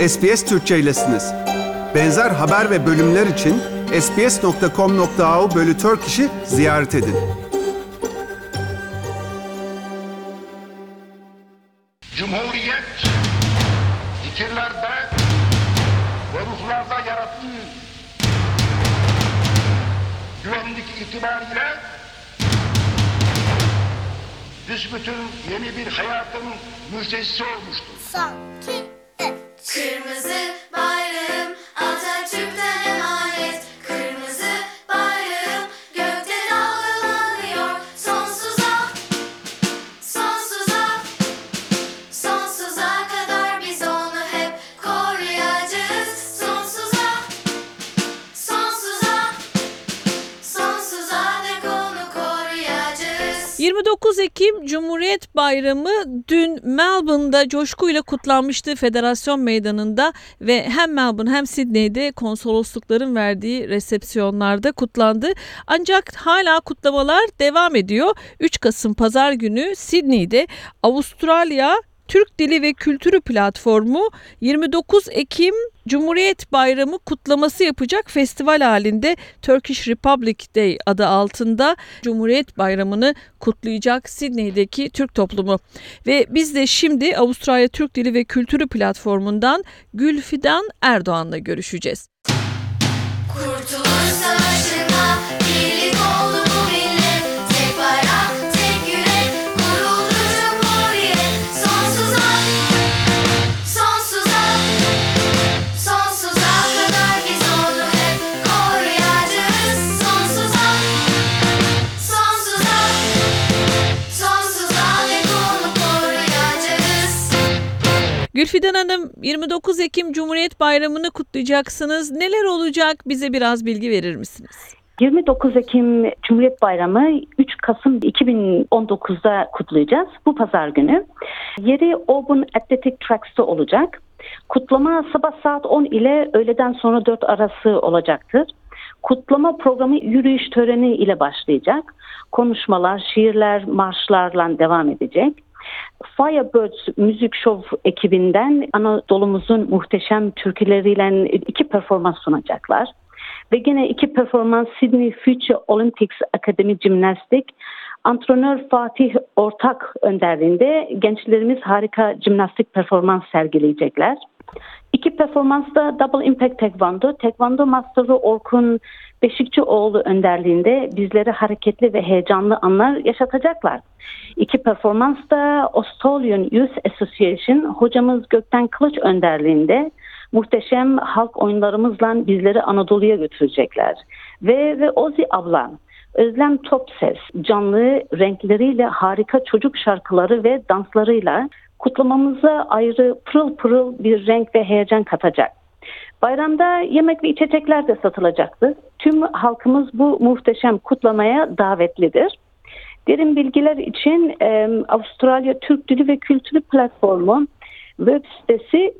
SBS Türkçe'ylesiniz. Benzer haber ve bölümler için sbs.com.au/Turkish'i ziyaret edin. Cumhuriyet fikirlerde ve ruhlarda yarattığı güvenlik itibariyle büsbütün yeni bir hayatın müjdecisi olmuştur. Sanki kırmızı bayrağım Atatürk'ten emanet. Kırmızı bayrağım gökte dalgalanıyor. Sonsuza, sonsuza, sonsuza kadar biz onu hep koruyacağız. Sonsuza, sonsuza, sonsuza dek onu koruyacağız. 29 Ekim Cumhuriyet Bayramı dün Melbourne'da coşkuyla kutlanmıştı Federasyon Meydanı'nda ve hem Melbourne hem Sydney'de konsoloslukların verdiği resepsiyonlarda kutlandı. Ancak hala kutlamalar devam ediyor. 3 Kasım Pazar günü Sydney'de Avustralya Türk Dili ve Kültürü Platformu 29 Ekim Cumhuriyet Bayramı kutlaması yapacak festival halinde Turkish Republic Day adı altında Cumhuriyet Bayramı'nı kutlayacak Sydney'deki Türk toplumu. Ve biz de şimdi Avustralya Türk Dili ve Kültürü Platformu'ndan Gülfidan Erdoğan'la görüşeceğiz. Kurtuluş Savaşı'nda birlik oldu bu millet. Tek bayrak, tek yürek, kuruldu Cumhuriyet. Sonsuza, sonsuza, sonsuza kadar biz onu hep koruyacağız. Sonsuza, sonsuza, sonsuza dek onu koruyacağız. Gülfidan Hanım, 29 Ekim Cumhuriyet Bayramı'nı kutlayacaksınız. Neler olacak? Bize biraz bilgi verir misiniz? 29 Ekim Cumhuriyet Bayramı 3 Kasım 2019'da kutlayacağız. Bu pazar günü. Yeri Auburn Athletic Tracks'ta olacak. Kutlama sabah saat 10 ile öğleden sonra 4 arası olacaktır. Kutlama programı yürüyüş töreni ile başlayacak. Konuşmalar, şiirler, marşlarla devam edecek. Firebirds Müzik Şov ekibinden Anadolu'muzun muhteşem türküleriyle 2 performans sunacaklar. Ve yine 2 performans Sydney Future Olympics Akademi Jimnastik antrenör Fatih Ortak önderliğinde gençlerimiz harika jimnastik performans sergileyecekler. 2 performansta Double Impact Taekwondo Master'ı Orkun Beşikçioğlu önderliğinde bizlere hareketli ve heyecanlı anlar yaşatacaklar. 2 performans da Australian Youth Association hocamız Gökten Kılıç önderliğinde muhteşem halk oyunlarımızla bizleri Anadolu'ya götürecekler. Ve Ozi abla, Özlem Topses canlı renkleriyle harika çocuk şarkıları ve danslarıyla kutlamamıza ayrı pırıl pırıl bir renk ve heyecan katacak. Bayramda yemek ve içecekler de satılacaktır. Tüm halkımız bu muhteşem kutlamaya davetlidir. Derin bilgiler için Avustralya Türk Dili ve Kültürü Platformu web sitesi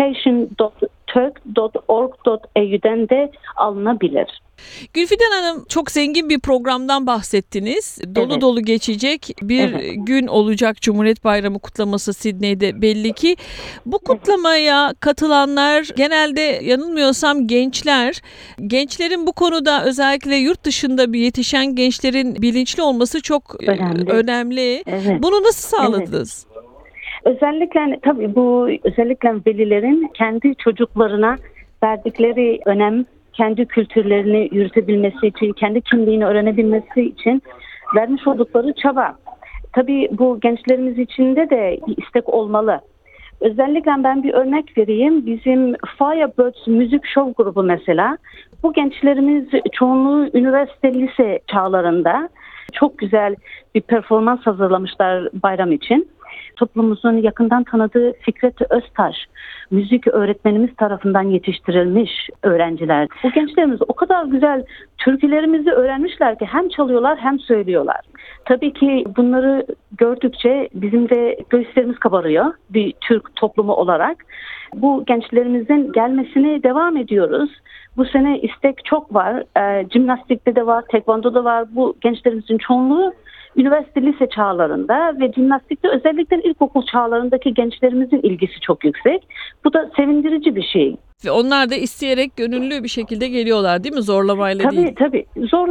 education.turk.org.au'dan de alınabilir. Gülfidan Hanım, çok zengin bir programdan bahsettiniz. Dolu dolu geçecek bir gün olacak Cumhuriyet Bayramı kutlaması Sydney'de belli ki. Bu kutlamaya katılanlar genelde yanılmıyorsam gençler. Gençlerin bu konuda özellikle yurt dışında bir yetişen gençlerin bilinçli olması çok önemli. Evet. Bunu nasıl sağladınız? Evet. Özellikle tabii bu özellikle velilerin kendi çocuklarına verdikleri önem, kendi kültürlerini yürütebilmesi için, kendi kimliğini öğrenebilmesi için vermiş oldukları çaba. Tabii bu gençlerimiz içinde de bir istek olmalı. Özellikle ben bir örnek vereyim. Bizim Firebirds Müzik Şov grubu mesela. Bu gençlerimiz çoğunluğu üniversite, lise çağlarında çok güzel bir performans hazırlamışlar bayram için. Toplumumuzun yakından tanıdığı Fikret Öztaş, müzik öğretmenimiz tarafından yetiştirilmiş öğrenciler. Bu gençlerimiz o kadar güzel türkülerimizi öğrenmişler ki hem çalıyorlar hem söylüyorlar. Tabii ki bunları gördükçe bizim de göğüslerimiz kabarıyor bir Türk toplumu olarak. Bu gençlerimizin gelmesine devam ediyoruz. Bu sene istek çok var. Jimnastikte de var, tekvandoda var. Bu gençlerimizin çoğunluğu üniversite lise çağlarında ve jimnastikte özellikle ilkokul çağlarındaki gençlerimizin ilgisi çok yüksek. Bu da sevindirici bir şey. Ve onlar da isteyerek, gönüllü bir şekilde geliyorlar değil mi? Zorlamayla değil. Tabii.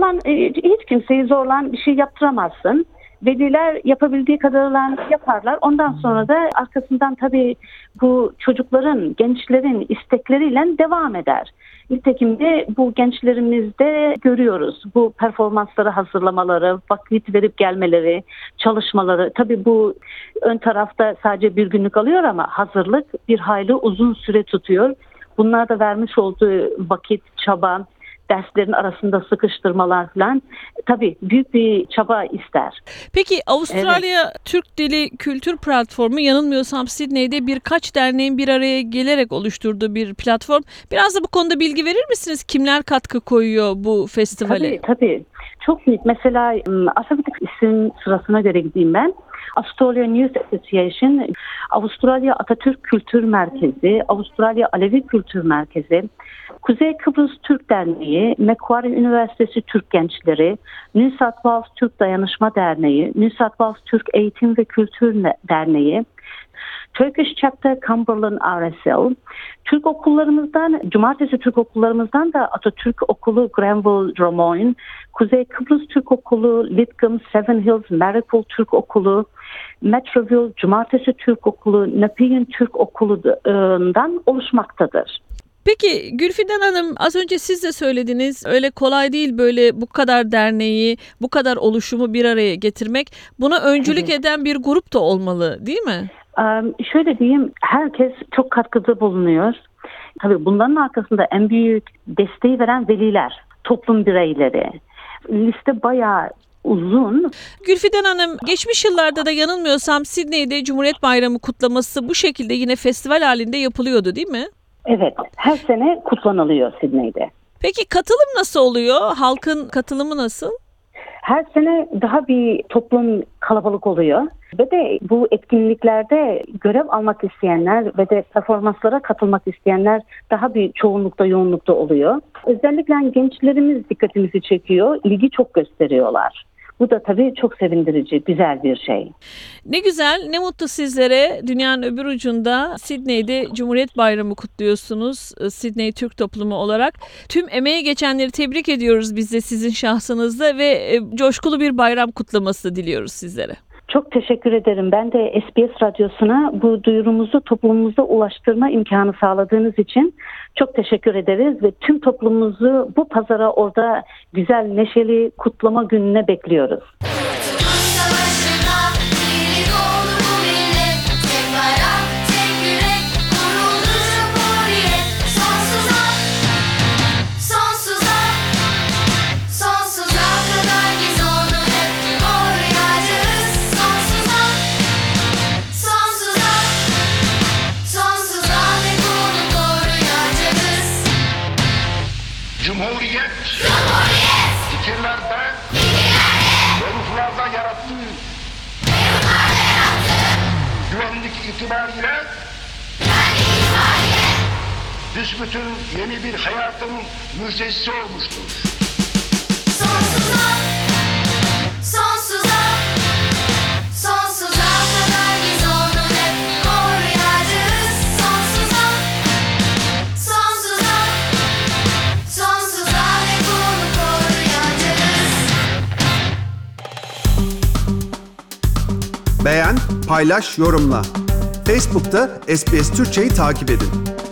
Hiç kimseyi zorlan bir şey yaptıramazsın. Veliler yapabildiği kadarıyla yaparlar. Ondan sonra da arkasından tabii bu çocukların, gençlerin istekleriyle devam eder. Nitekim de bu gençlerimizde görüyoruz. Bu performansları hazırlamaları, vakit verip gelmeleri, çalışmaları. Tabii bu ön tarafta sadece bir günlük alıyor ama hazırlık bir hayli uzun süre tutuyor. Bunlar da vermiş olduğu vakit, çaba, derslerin arasında sıkıştırmalar falan tabii büyük bir çaba ister. Peki Avustralya Türk Dili Kültür Platformu, yanılmıyorsam Sydney'de birkaç derneğin bir araya gelerek oluşturduğu bir platform. Biraz da bu konuda bilgi verir misiniz? Kimler katkı koyuyor bu festivale? Tabii. Çok büyük. Mesela alfabetik isim sırasına göre gideyim ben. Australian Youth Association, Avustralya Atatürk Kültür Merkezi, Avustralya Alevi Kültür Merkezi, Kuzey Kıbrıs Türk Derneği, Macquarie Üniversitesi Türk Gençleri, New South Wales Türk Dayanışma Derneği, New South Wales Türk Eğitim ve Kültür Derneği, Turkish Chapter Cumberland RSL, Türk okullarımızdan, Cumartesi Türk okullarımızdan da Atatürk Okulu Granville Dromoyne, Kuzey Kıbrıs Türk Okulu, Lidcombe, Seven Hills, Marigold Türk Okulu, Metroville, Cumartesi Türk Okulu, Nepean Türk Okulu'ndan oluşmaktadır. Peki Gülfidan Hanım, az önce siz de söylediniz, öyle kolay değil böyle bu kadar derneği, bu kadar oluşumu bir araya getirmek. Buna öncülük eden bir grup da olmalı değil mi? Şöyle diyeyim, herkes çok katkıda bulunuyor. Tabii bunların arkasında en büyük desteği veren veliler, toplum bireyleri. Liste bayağı uzun. Gülfidan Hanım, geçmiş yıllarda da yanılmıyorsam Sydney'de Cumhuriyet Bayramı kutlaması bu şekilde yine festival halinde yapılıyordu değil mi? Evet, her sene kutlanılıyor Sydney'de. Peki katılım nasıl oluyor? Halkın katılımı nasıl? Her sene daha bir toplum kalabalık oluyor ve de bu etkinliklerde görev almak isteyenler ve de performanslara katılmak isteyenler daha bir çoğunlukta, yoğunlukta oluyor. Özellikle gençlerimiz dikkatimizi çekiyor, ilgi çok gösteriyorlar. Bu da tabii çok sevindirici, güzel bir şey. Ne güzel, ne mutlu sizlere. Dünyanın öbür ucunda Sydney'de Cumhuriyet Bayramı kutluyorsunuz. Sydney Türk toplumu olarak. Tüm emeğe geçenleri tebrik ediyoruz biz de sizin şahsınızda ve coşkulu bir bayram kutlaması diliyoruz sizlere. Çok teşekkür ederim. Ben de SBS Radyosu'na bu duyurumuzu toplumumuza ulaştırma imkanı sağladığınız için çok teşekkür ederiz ve tüm toplumumuzu bu pazara orada güzel, neşeli kutlama gününe bekliyoruz. Kurtuluş Savaşı'nda biri doğdu bu millet. Tek bayrak, tek yürek, kuruldu Cumhuriyet. Sonsuza, sonsuza, sonsuza kadar biz onu hep koruyacağız. Sonsuza, sonsuza, sonsuza dek onu koruyacağız. Cumhuriyet, fikirlerde ve ruhlarda yarattığı güvenlik itibariyle büsbütün yeni bir hayatın müjdecisi olmuştur. Sonsuza, sonsuza, sonsuza kadar biz onu hep koruyacağız. Sonsuza, sonsuza, sonsuza dek onu koruyacağız. Beğen, paylaş, yorumla. Facebook'ta SBS Türkçe'yi takip edin.